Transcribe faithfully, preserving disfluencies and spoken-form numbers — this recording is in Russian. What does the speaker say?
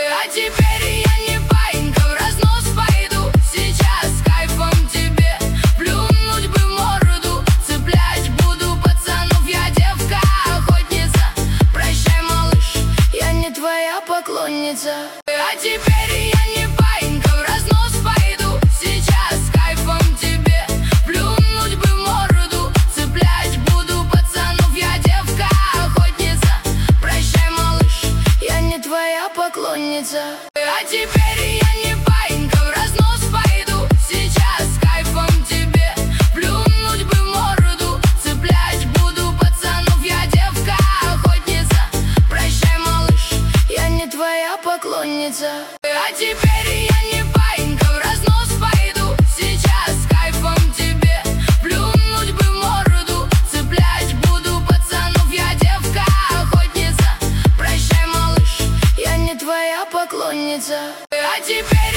А теперь я не паинька, в разнос пойду. Сейчас с кайфом тебе плюнуть бы в морду. Цеплять буду пацанов, я девка-охотница. Прощай, малыш, я не твоя поклонница. А теперь я не паинька, в разнос пойду. Сейчас с кайфом тебе плюнуть бы в морду. Цеплять буду пацанов, я девка-охотница. Прощай, малыш, я не твоя поклонница. А теперь я не паинька, в разнос пойду. Сейчас с кайфом тебе плюнуть бы в морду. Цеплять буду пацанов, я девка-охотница. Прощай, малыш, я не твоя поклонница. А теперь я не паинька, в разнос пойду. Сейчас с кайфом тебе плюнуть бы в морду. Цеплять буду пацанов, я девка-охотница. Прощай, малыш, я не твоя поклонница. А теперь